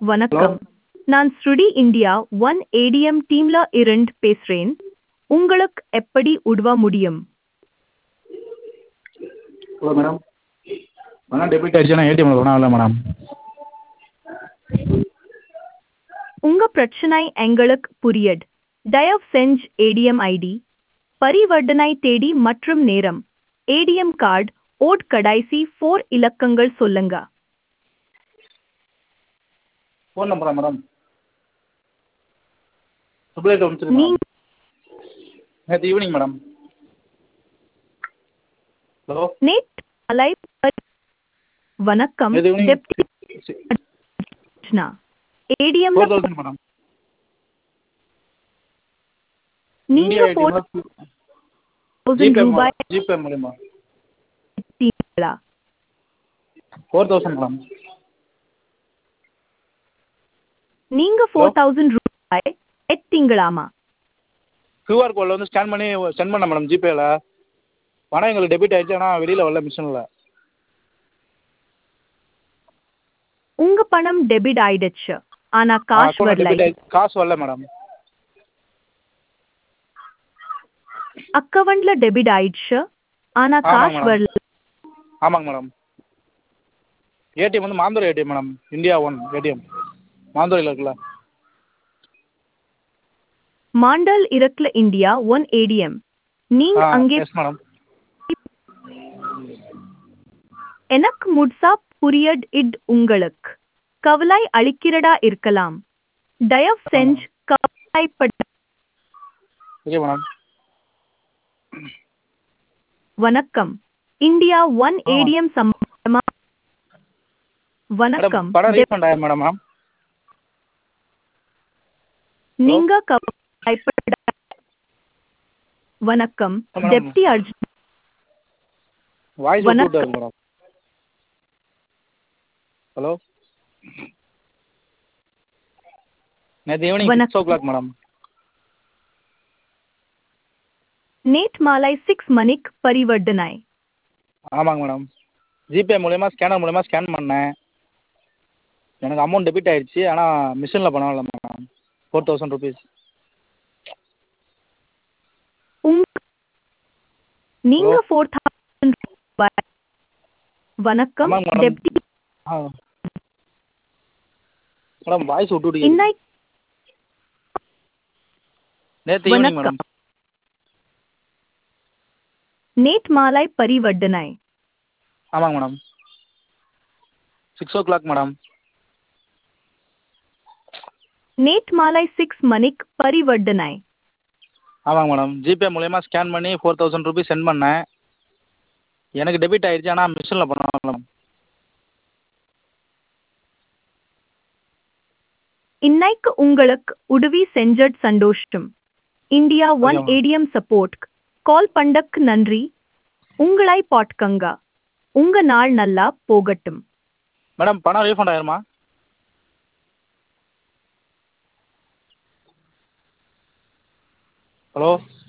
Hello வணக்கம். நான் ஸ்ருடி India one ATM டீம்ல இருந்து பேசுறேன். உங்களுக்கு எப்படி உதவ முடியும்? ஹலோ மேடம் பணம் டெபிட் ஆயிடுச்சு ஆனால் ஏடிஎம்ல பணம் இல்லை மேடம். உங்க பிரச்சனை எங்களுக்கு புரியுது. தயவு செஞ்சு ஏடிஎம் ஐடி, பரிவர்த்தனை தேதி மற்றும் நேரம், ஏடிஎம் கார்டு ஓட் கடைசி 4 இலக்கங்கள் சொல்லுங்க. ஃபோன் நம்பரா மேடம்? 88 வந்துச்சு மேடம். நீங்க நேற்று ஈவினிங் மேடம். ஹலோ நேட் அலை வணக்கம் நேற்று ஈவினிங் டெப்டி ஏடிஎம்ல 4000 மேடம். நீங்க இந்தியா ஏடிஎம்ல 4000 ஜிபே ரூபாய் ஜிபே மூலியமா எடுத்தீங்களா? 4000 மேடம். நீங்க ஹலோ 4000 ரூபாய் எடுத்தீங்களாமா? கியூஆர் கோடில் வந்து ஸ்கேன் பண்ணி சென்ட் பண்ண மேடம் ஜிபேயில். பணம் எங்களுக்கு டெபிட் ஆயிடுச்சு ஆனால் வெளியில் வரல மிஷினில். உங்க பணம் டெபிட் ஆயிடுச்சு ஆனா காசு அக்கௌண்ட் வரலை. டெபிட் ஆயிடுச்சு, காசு வரல மேடம். அக்கவுண்ட்ல டெபிட் ஆயிடுச்சு ஆனா ஆமாங்க காசு மேடம். வரல. ஆமாங்க மேடம். ஏடிஎம் வந்து Manthur ATM madam. India one ATM மாந்தூரில் இருக்குல்ல. மாண்டல் இருக்கல இந்தியா ஒன் ஏடிஎம். நீங்க அங்கே எஸ் மேடம். எனக்கு முட்சா புரியட் இட் உங்களுக்கு கவலை அளிக்கிறதா இருக்கலாம். தயவு செஞ்சு கவலைப்பட. Okay madam. வணக்கம் இந்தியா ஒன் ஏடிஎம் சம்பந்தமா. மேடம் வணக்கம் பணம் ரீஃபண்ட் ஆகும் மேடம். நீங்க கவலைப்பட. வணக்கம் மேடம் டெப்டி அர்ஜுன். வாய்ஸ் விட்டு விட்டு வணக்கம் இருக்கு மேடம். ஹலோ நேற்று ஈவினிங் 6 வணக்கம் o'clock மேடம். நேட் மாலை 6 மணிக்கு பரிவர்த்தனை. ஆமாங்க மேடம். ஜிபே மூலயமா ஸ்கேனர் மூலயமா ஸ்கேன் பண்ணேன். எனக்கு அமௌண்ட் டெபிட் ஆயிடுச்சு ஆனால் மிஷினில் பணம் இல்லை மேடம். 4000 rupees. உங்க ஹலோ நீங்க 4000 ரூபாய். வணக்கம் ஆமாங்க மேடம். டெப்டி. மேடம் வாய்ஸ் விட்டு விட்டு கேட்குது. இன்னைக்கு நேற்று ஈவினிங் வணக்கம் மேடம். நேட் மாலை பரிவர்த்தனை. ஆமாங்க மேடம். 6 o'clock madam. நேட் மாலை 6 மணிக்கு பரிவர்த்தனை. ஆமாங்க மேடம். ஜிபே மூலயமா ஸ்கேன் பண்ணி 4000 rupees சென்ட் பண்ணேன். எனக்கு டெபிட் ஆயிடுச்சு ஆனால் மிஷினில் பணம் இல்லை மேடம். இன்னைக்கு உங்களுக்கு உதவி செஞ்சது சந்தோஷம். India okay one madam. ATM support call பண்ணக்கு நன்றி. உங்களை பாட்கங்க. உங்க நாள் நல்லா போகட்டும். மேடம் பணம் ரீஃபண்ட் ஆயிருமா? ஹலோ